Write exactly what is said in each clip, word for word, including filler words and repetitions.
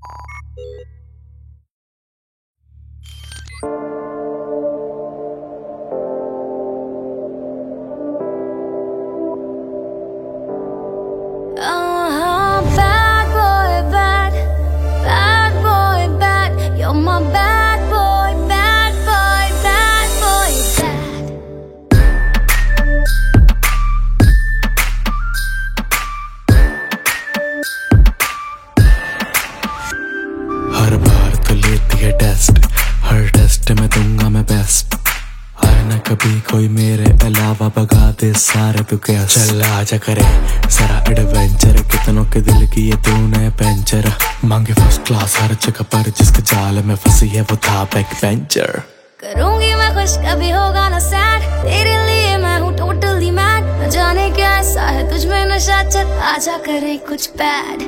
हर बार तो लेती है टेस्ट, हर टेस्ट में दूंगा मैं बेस्ट। आए ना कभी कोई मेरे अलावा, भगा दे सारे तू क्या। चल आजा करे सारा एडवेंचर, कितनों के दिल की ये तूने पेंचर। मांगे फर्स्ट क्लास हर जगह पर, जिसके जाल में फंसी है वो था बैक बेंचर। करूंगी मैं खुश कभी होगा ना सैड, तेरे लिए मैं हूँ टोटली मैड। न जाने क्या ऐसा है तुझ में नशा, चल आजा करे कुछ bad.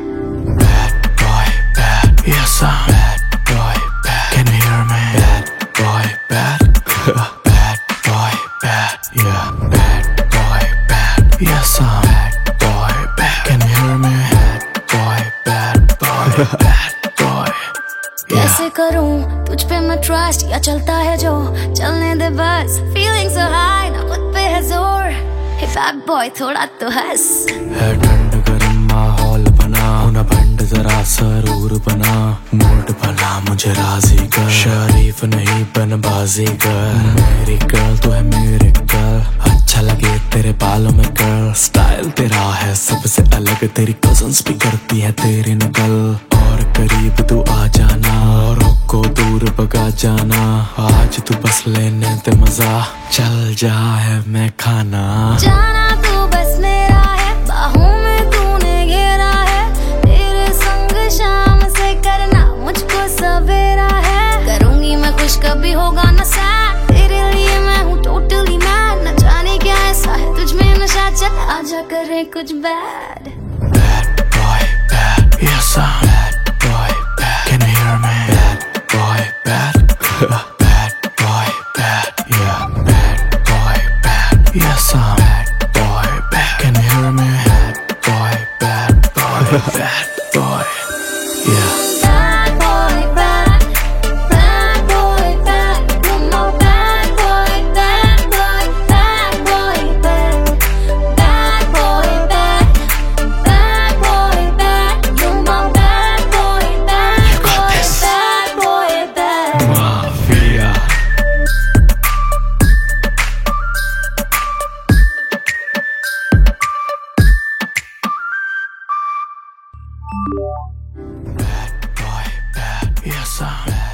Bad boy bad, yes I'm bad boy bad. Can you hear me? Bad boy bad, bad boy bad, yeah. Bad boy bad, yes I'm bad boy bad. Can you hear me? Bad boy bad boy bad boy, yeah. कैसे करूं तुझ पे मैं trust, या चलता है जो चलने दे बस। फीलिंग सो हाई ना खुद पे है जोर, हे बैड बॉय थोड़ा तो हंस। है ठंड गर्म माहौल बना, होना भंड जरा सरूर बना। मूड बना मुझे राजी कर, शरीफ नहीं बन बाजीगर। मेरी गर्ल तो है मेरे गर्ल, अच्छा लगे तेरे बालों में कर्ल। स्टाइल तेरा है सबसे अलग, तेरी कजन्स भी करती है तेरी नकल। और करीब तू आ जाना, औरों को दूर भगा जाना। आज तू बस लेने दे मजा, चल जा है मैं खाना। जाना तू बस मेरा है, बाहों में तूने घेरा है। तेरे संग शाम से करना मुझको सवेरा है। करूंगी मैं खुश कभी होगा ना सैड, तेरे लिए मैं हूँ टोटली मैड। न जाने क्या ऐसा है तुझ में नशा, चल आजा करे कुछ bad. Bad boy bad, yes I'm bad boy bad. Can you hear me? Bad boy bad, bad boy bad, yeah. Bad boy bad, yes I'm bad boy bad. Can you hear me? Bad boy bad boy bad boy, yeah. Bad boy bad, bad boy bad. You're my bad boy, bad boy, bad boy bad. Bad boy bad, bad boy bad. You're my bad boy, bad You got boy, this. bad boy bad. Mafia. Bad boy bad, yes I'm bad